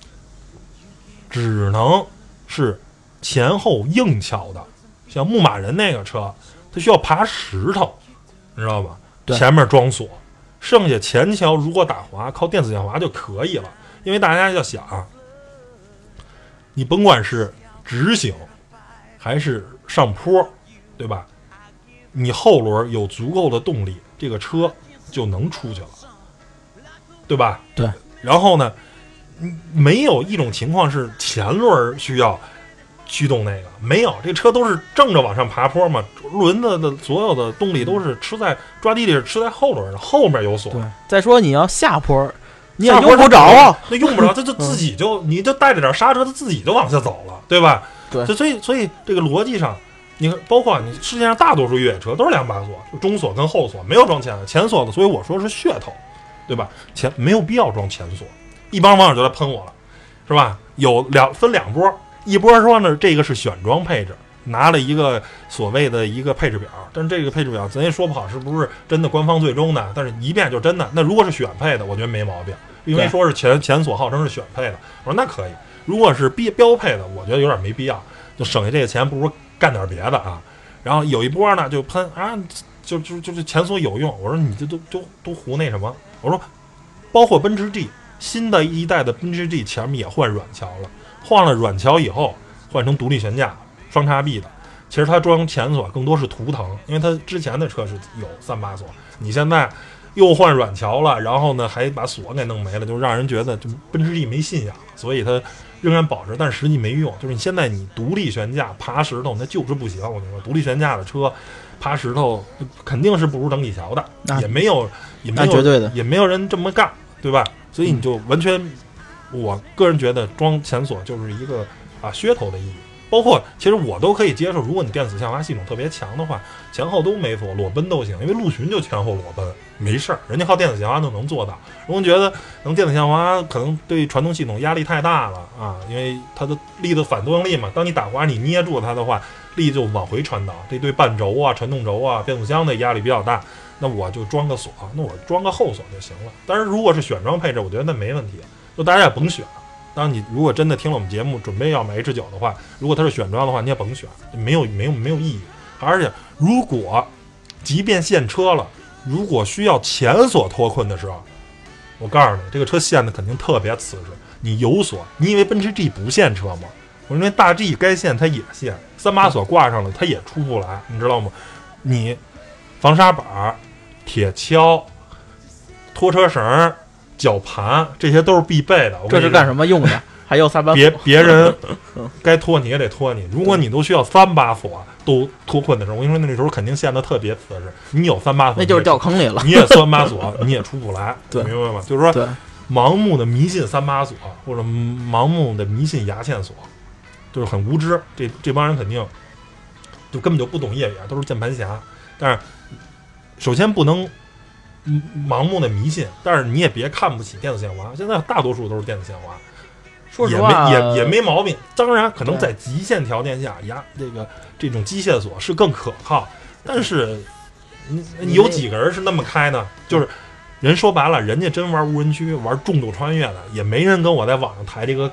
只能是。前后硬桥的，像牧马人那个车，它需要爬石头，你知道吧？前面装锁，剩下前桥如果打滑，靠电子限滑就可以了。因为大家要想，你甭管是直行还是上坡，对吧？你后轮有足够的动力，这个车就能出去了，对吧？ 对。 然后呢，没有一种情况是前轮需要。驱动那个没有，这车都是正着往上爬坡嘛，轮子的所有的动力都是吃在抓地力是吃在后轮的，后面有锁。 对，再说你要下坡，你也用不着啊， 那用不着，它就自己就你就带着点刹车，它自己就往下走了，对吧？ 对， 所以所以这个逻辑上，你看，包括你世界上大多数越野车都是两把锁，中锁跟后锁，没有装前前锁的，所以我说是噱头，对吧？前没有必要装前锁，一帮网友就来喷我了，是吧？有两分两波。一波说呢，这个是选装配置，拿了一个所谓的一个配置表，但是这个配置表咱也说不好是不是真的官方最终的，但是一遍就真的。那如果是选配的，我觉得没毛病，因为说是前前锁号称是选配的，我说那可以。如果是标标配的，我觉得有点没必要，就省下这个钱，不如干点别的啊。然后有一波呢就喷啊，就就就是前锁有用，我说你这都都都胡那什么，我说包括奔驰 G 新的一代的奔驰 G 前面也换软桥了。换了软桥以后，换成独立悬架、双叉臂的。其实它装前锁更多是图腾，因为它之前的车是有三把锁，你现在又换软桥了，然后呢还把锁给弄没了，就让人觉得就奔驰 G 没信仰，所以它仍然保持，但实际没用。就是你现在你独立悬架爬石头，那就是不行。我跟你说，独立悬架的车爬石头肯定是不如等底桥的，也没有也没有绝对的， 也没有人这么干，对吧？所以你就完全。我个人觉得装前锁就是一个啊噱头的意义，包括其实我都可以接受，如果你电子限滑系统特别强的话，前后都没锁，裸奔都行，因为陆巡就前后裸奔没事儿，人家靠电子限滑都能做到。如果觉得能电子限滑可能对传动系统压力太大了啊，因为它的力的反作用力嘛，当你打滑你捏住它的话，力就往回传导，这对半轴啊、传动轴啊、变速箱的压力比较大，那我就装个锁，那我装个后锁就行了。但是如果是选装配置，我觉得那没问题。就大家也甭选，当然你如果真的听了我们节目准备要买 H 九的话，如果它是选装的话，你也甭选，没有没有没有意义。而且如果即便现车了，如果需要前锁脱困的时候，我告诉你，这个车限的肯定特别瓷实。你有锁，你以为奔驰 G 不限车吗？我认为大 G 该限它也限，三把锁挂上了它也出不来，你知道吗？你防砂板、铁锹、拖车绳、绞盘，这些都是必备的。 这是干什么用的？还有三把锁。 别别人该拖你也得拖你。如果你都需要三把锁都脱困的时候，我跟你说，那时候肯定陷得特别瓷实。你有三把锁， 那就是掉坑里了。 你也三把锁，你也出不来， 对， 明白吗？就是说，盲目的迷信三把锁，或者盲目的迷信牙嵌锁，就是很无知。这这帮人肯定就根本就不懂越野，都是键盘侠。但是，首先不能。盲目的迷信，但是你也别看不起电子限滑，现在大多数都是电子限滑， 说实话也没也也没毛病。当然，可能在极限条件下，呀，这个这种机械锁是更可靠，但是你你有几个人是那么开呢？就是人说白了，人家真玩无人区、玩重度穿越的，也没人跟我在网上抬这个杠。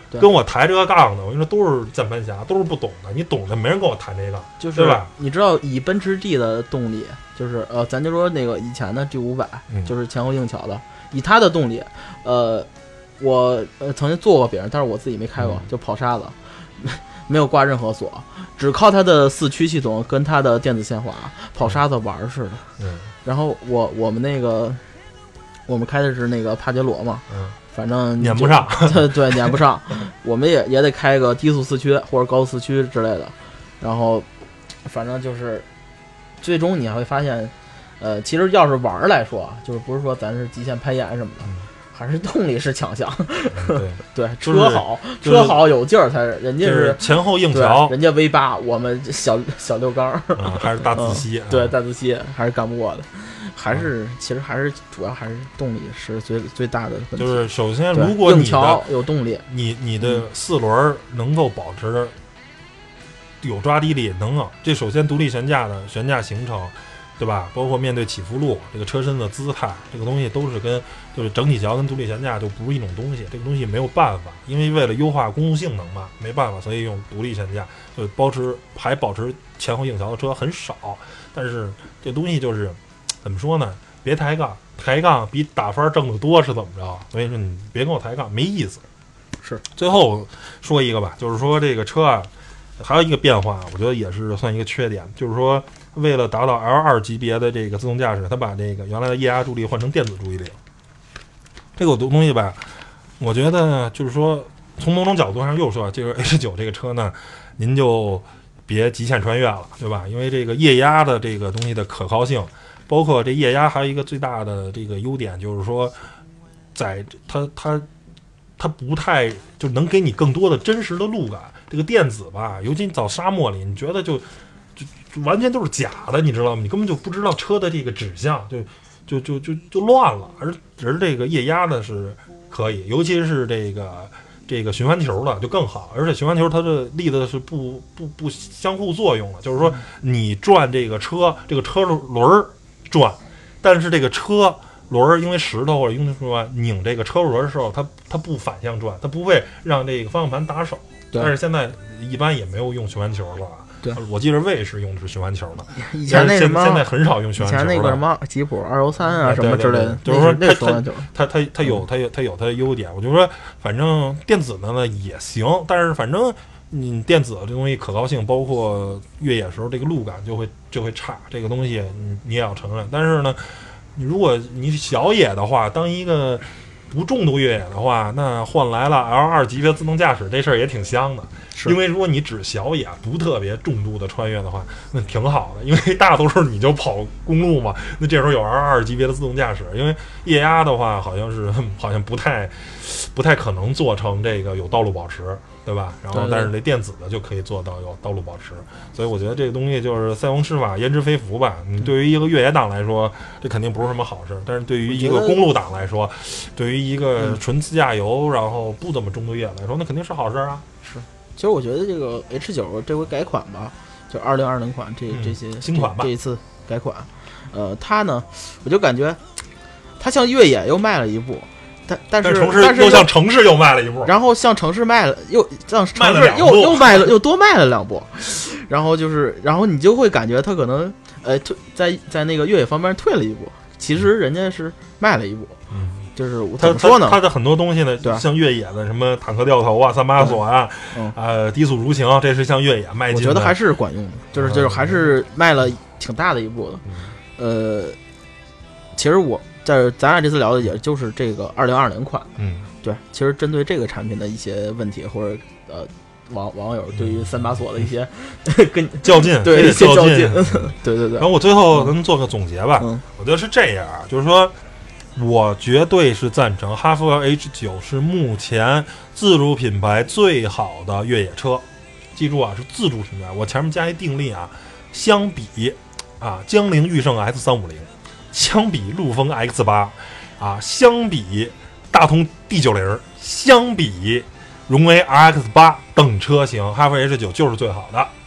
对跟我抬这个杠的，我跟你说都是键盘侠，都是不懂的。你懂的，没人跟我抬这杠， 就是对吧？ 你知道以奔驰 G 的动力，就是呃，咱就说那个以前的 G 五百、 嗯， 就是前后硬桥的，以它的动力，呃，我呃曾经坐过别人，但是我自己没开过， 嗯、 就跑沙子，没有挂任何锁，只靠它的四驱系统跟它的电子限滑，跑沙子玩似的。 嗯， 然后我我们那个我们开的是那个帕杰罗嘛， 嗯。 反正撵不上， 对对，撵不上，我们也也得开个低速四驱或者高速四驱之类的，然后反正就是最终你还会发现，呃，其实要是玩来说，就是不是说咱是极限攀岩什么的， 嗯、 还是动力是强项。 嗯、对对， 就是、 车好， 就是、 车好有劲儿才是，人家是前后硬桥， 人家 V 八，我们小小六缸， 嗯，还是大自吸， 嗯、对，大自吸还是干不过的。还是、嗯、其实还是主要还是动力是最最大的问题。 就是首先，如果你的有动力， 你你的四轮能够保持有抓地力，能啊，这首先独立悬架的悬架行程，对吧？包括面对起伏路这个车身的姿态，这个东西都是跟就是整体桥跟独立悬架就不是一种东西。这个东西没有办法，因为为了优化公路性能嘛，没办法，所以用独立悬架，就保持还保持前后硬桥的车很少。但是这东西就是怎么说呢？别抬杠，抬杠比打分挣得多是怎么着？所以说你别跟我抬杠，没意思。 是， 最后说一个吧，就是说这个车啊，还有一个变化，我觉得也是算一个缺点，就是说为了达到 L 二 级别的这个自动驾驶，它把这个原来的液压助力换成电子助力了。这个东西吧，我觉得就是说从某种角度上又说，这个 H 九这个车呢，您就别极限穿越了，对吧？因为这个液压的这个东西的可靠性。包括这液压还有一个最大的这个优点，就是说，在它它它不太就能给你更多的真实的路感。这个电子吧，尤其你走沙漠里，你觉得就就就完全都是假的，你知道吗？你根本就不知道车的这个指向，就就就就就乱了。而而这个液压呢是可以，尤其是这个这个循环球的就更好，而且循环球它的力的是不不不相互作用的，就是说你转这个车，这个车轮儿。转，但是这个车轮因为石头或者因为说拧这个车轮的时候，它它不反向转，它不会让这个方向盘打手。但是现在一般也没有用循环球了。 对， 我记得卫士用的是循环球的， 以前那什么现在很少用循环球了。 以前那个什么吉普二幺三啊什么之类的， 对对对就是说那是它它它它有它有它有它的优点。我就说，反正电子的呢也行，但是反正。你电子这东西可靠性，包括越野时候这个路感就会就会差，这个东西你你也要承认。但是呢，你如果你小野的话，当一个不重度越野的话，那换来了 L 二 级别自动驾驶这事儿也挺香的。因为如果你只小野不特别重度的穿越的话，那挺好的，因为大多数你就跑公路嘛，那这时候有 L 二 级别的自动驾驶，因为液压的话好像是好像不太不太可能做成这个有道路保持。对吧？然后，但是这电子的就可以做到有道路保持，所以我觉得这个东西就是塞翁失马焉知非福吧。你对于一个越野党来说，这肯定不是什么好事，但是对于一个公路党来说，对于一个纯自驾游然后不怎么重度越野来说，那肯定是好事啊。 是，其实我觉得这个 H 九这回改款吧，就二零二零款这这些、 嗯、新款吧， 这一次改款，呃，它呢，我就感觉它像越野又迈了一步。但但是城市但是又向城市又迈了一步， 然后向城市迈了又向城市又又迈了又多迈了两步，然后就是然后你就会感觉他可能呃退在在那个越野方面退了一步，其实人家是迈了一步， 嗯， 就是怎么说呢？ 他的很多东西呢， 对， 像越野的什么坦克掉头啊、三把锁啊， 嗯， 呃，低速如行，这是向越野迈进。 我觉得还是管用的，就是就是还是迈了挺大的一步的，呃，其实我。在咱俩这次聊的也就是这个二零二零款， 嗯， 对，其实针对这个产品的一些问题，或者呃网网友对于三把锁的一些、嗯、跟较劲， 对一些较劲， 嗯、 对对对。 然后我最后咱们做个总结吧， 嗯， 我觉得是这样，就是说，我绝对是赞成哈弗 H 九是目前自主品牌最好的越野车，记住啊，是自主品牌，我前面加一定例啊，相比啊江铃驭胜 X 三五零。相比陆风 X 八，啊，相比大通 D 九十，相比荣威 R X 八等车型，哈弗 H 九就是最好的。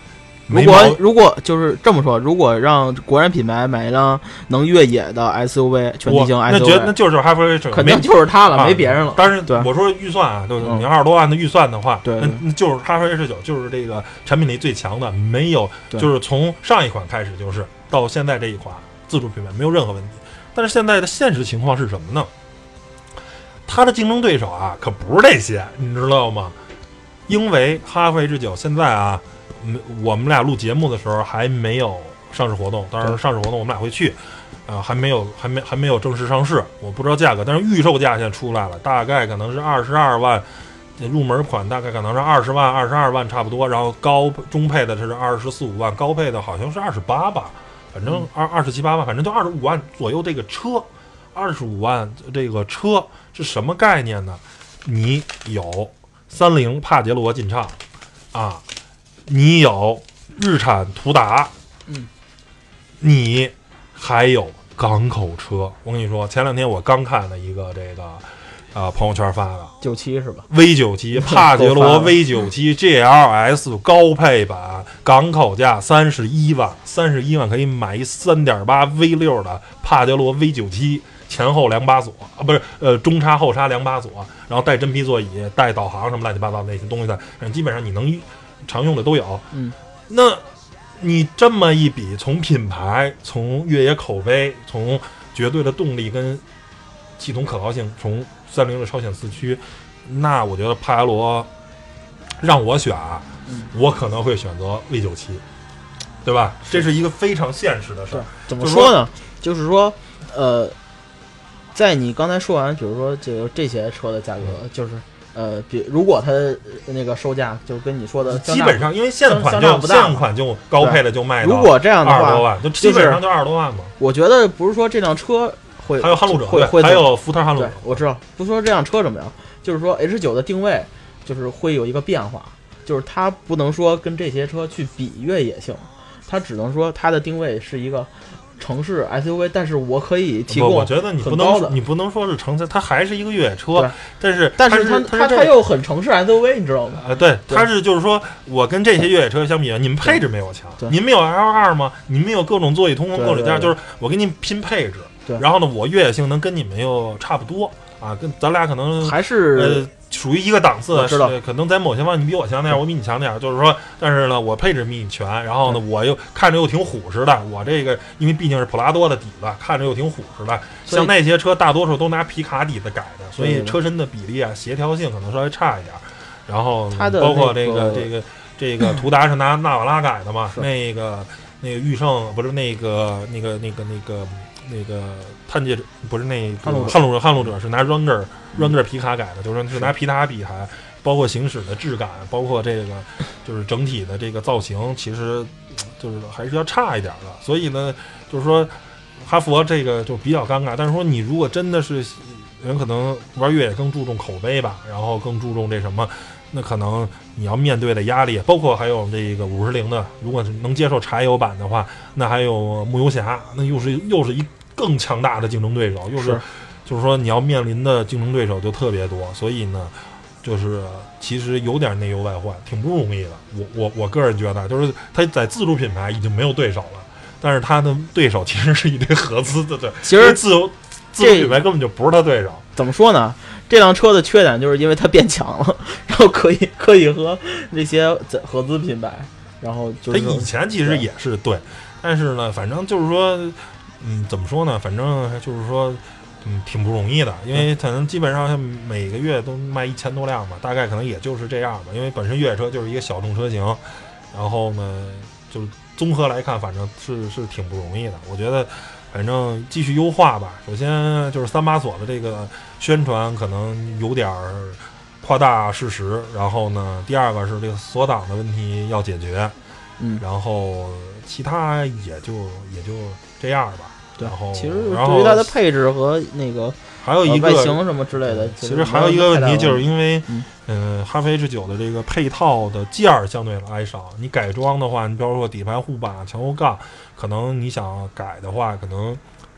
如果如果就是这么说，如果让国产品牌买一辆能越野的 S U V 全地形 S U V， 那觉那就是哈弗 H 九， 肯定就是它了， 啊、 没别人了。 当然， 对我说预算啊，就是嗯你二十多万的预算的话， 对那那就是哈弗 H 九，就是这个产品力最强的，没有，就是从上一款开始就是到现在这一款自主品牌没有任何问题。但是现在的现实情况是什么呢？它的竞争对手啊，可不是这些，你知道吗？因为哈弗 H 九现在啊，我们俩录节目的时候还没有上市活动，当然上市活动我们俩会去，啊、呃，还没有还没还没有正式上市，我不知道价格，但是预售价现在出来了，大概可能是二十二万，入门款大概可能是二十万、二十二万差不多，然后高中配的是二十四五万，高配的好像是二十八吧，反正二二十七八万，反正就二十五万左右。这个车，二十五万这个车是什么概念呢？你有三菱帕杰罗进畅啊，你有日产途达， 嗯， 你还有港口车。我跟你说，前两天我刚看了一个这个啊、呃、朋友圈发的九七是吧 ？V 九七帕杰罗 V 九七 G L S 高配版，港口价三十一万，三十一万可以买一三点八 V 六的帕杰罗 V 九七。前后两把锁啊，不是呃中插后插两把锁，然后带真皮座椅，带导航什么乱七八糟的那些东西的，基本上你能常用的都有。 嗯， 那你这么一比，从品牌、从越野口碑、从绝对的动力跟系统可靠性，从三菱的超险四驱，那我觉得帕杰罗让我选啊， 嗯、 我可能会选择 V 九七，对吧？这是一个非常现实的事儿。 怎么说呢？就是说，呃。在你刚才说完，比如说这个这些车的价格，就是呃，比如果它那个售价就跟你说的， 基本上因为现款就现款就高配的就卖到如果这样的话， 二十多万，就基本上就二十多万嘛。 我觉得不是说这辆车会还有撼路者， 会会还有福特撼路者， 我知道，不说这辆车怎么样，就是说 H 九的定位就是会有一个变化，就是它不能说跟这些车去比越野性，它只能说它的定位是一个。城市 S U V， 但是我可以提供我觉得你不能，你不能说是城市，它还是一个越野车，但是但是它它它又很城市 S U V， 你知道吗？ 啊、呃，对，它是就是说我跟这些越野车相比，你们配置没我强，你们有 L 二吗？你们有各种座椅通风、各种件，就是我给你拼配置， 对， 然后呢，我越野性能跟你们又差不多啊，跟咱俩可能还是呃。属于一个档次， 知道可能在某些方面你比我强点，我比你强点，就是说，但是呢，我配置比你全，然后呢，我又看着又挺虎实的，我这个因为毕竟是普拉多的底子，看着又挺虎实的，像那些车大多数都拿皮卡底子改的，所以车身的比例啊、协调性可能稍微差一点。然后它的包括这个、 那个、 这个这个途达是拿纳瓦拉改的嘛，那个那个驭胜不是那个那个那个那个那个探界者不是那个撼路者撼路者是拿 Ranger Ranger 皮卡改的，就是是拿皮卡比还包括行驶的质感，包括这个就是整体的这个造型，其实就是还是要差一点的。所以呢，就是说哈佛这个就比较尴尬。但是说你如果真的是人可能玩越野更注重口碑吧，然后更注重这什么，那可能你要面对的压力，包括还有这个五十铃的，如果能接受柴油版的话，那还有牧游侠，那又是又是一更强大的竞争对手，又是。 是就是说你要面临的竞争对手就特别多，所以呢，就是其实有点内忧外患，挺不容易的。我我我个人觉得，就是他在自主品牌已经没有对手了，但是他的对手其实是一堆合资的，对， 其实自由自主品牌根本就不是他对手。 怎么说呢？这辆车的缺点就是因为它变强了，然后可以可以和那些合资品牌，然后就是他以前其实也是 对, 对，但是呢，反正就是说，嗯，怎么说呢？反正就是说。嗯，挺不容易的，因为可能基本上每个月都卖一千多辆吧，大概可能也就是这样吧。因为本身越野车就是一个小众车型，然后呢，就是综合来看，反正是是挺不容易的。我觉得，反正继续优化吧。首先就是三把锁的这个宣传可能有点夸大事实，然后呢，第二个是这个锁档的问题要解决， 嗯， 然后其他也就也就这样吧。 对， 然后其实对于它的配置和那个还有一个、 呃、外形什么之类的， 其实还有一个问题，就是因为嗯、 呃，哈弗 H 九的这个配套的件儿相对来少，你改装的话，你比如说底盘护把、前后杠，可能你想改的话，可能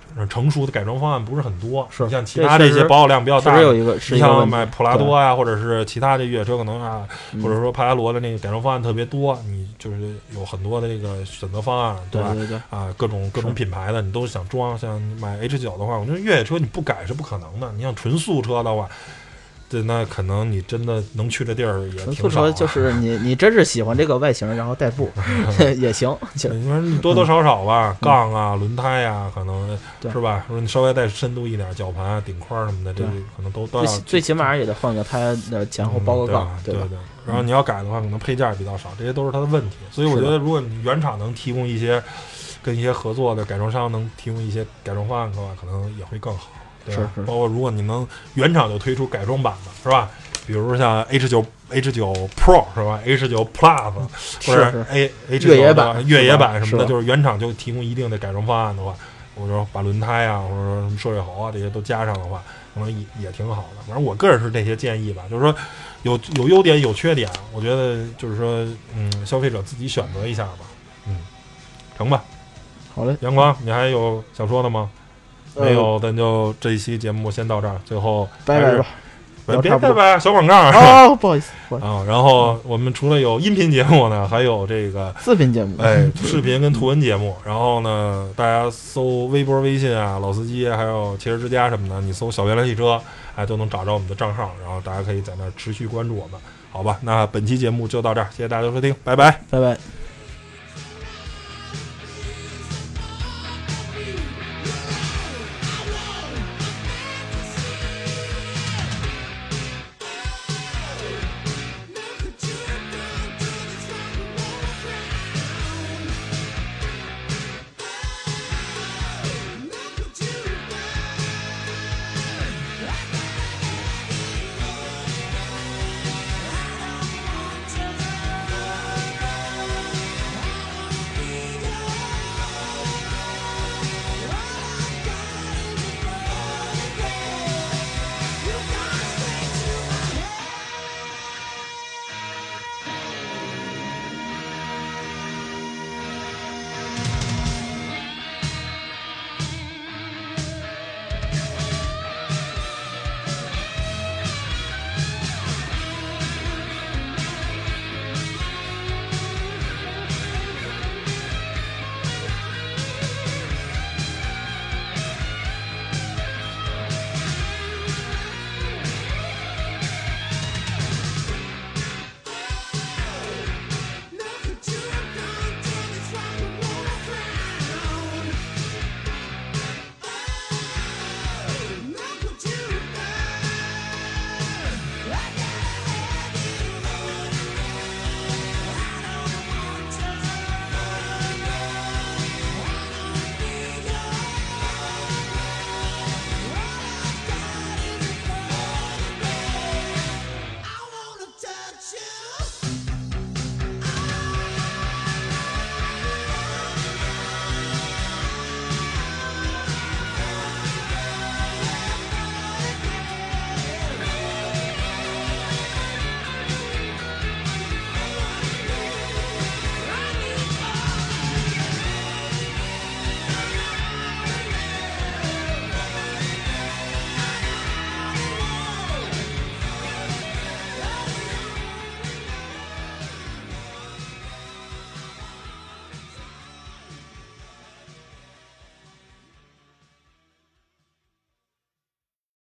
成熟的改装方案不是很多， 是你像其他这些保有量比较大的， 有一个是你一个问题像买普拉多呀，或者是其他的越野车可能啊， 嗯或者说帕萨罗的那个改装方案特别多，你就是有很多的这个选择方案，吧？ 对对对啊，各种各种品牌的你都想装，像买 H 九的话，我觉得越野车你不改是不可能的。你像纯素车的话，对，那可能你真的能去的地儿也挺少、啊。 纯素车就是你你真是喜欢这个外形，然后代步也行。其实你说你多多少少吧， 嗯、 杠啊、轮胎呀、啊，可能对是吧？说你稍微再深度一点，脚盘啊、顶框什么的，这可能都都要最最起码也得换个胎的前后包个杠， 嗯、对吧？ 对对。然后你要改的话，可能配件比较少，这些都是它的问题。所以我觉得，如果你原厂能提供一些跟一些合作的改装商能提供一些改装方案的话，可能也会更好。对吧？ 是是。 包括如果你能原厂就推出改装版的，是吧？比如像 H 九 H 九 Pro 是吧 ？H 九 Plus 或者 A H 九越野版、 越野版什么的， 是就是原厂就提供一定的改装方案的话，或者说把轮胎啊，或者说什么射月喉啊这些都加上的话，可能也也挺好的。反正我个人是这些建议吧，就是说有有优点有缺点，我觉得就是说，嗯，消费者自己选择一下吧。嗯，成吧。 好嘞， 阳光，你还有想说的吗？没有，咱就这一期节目先到这儿，最后拜拜吧。 别别拜拜，小广告哦，不好意思啊。然后我们除了有音频节目呢，还有这个视频节目， 哎，视频跟图文节目。然后呢，大家搜微博、微信啊，老司机还有汽车之家什么的，你搜小原来汽车，哎，都能找着我们的账号。然后大家可以在那儿持续关注我们，好吧？那本期节目就到这儿，谢谢大家收听，拜拜， 拜拜。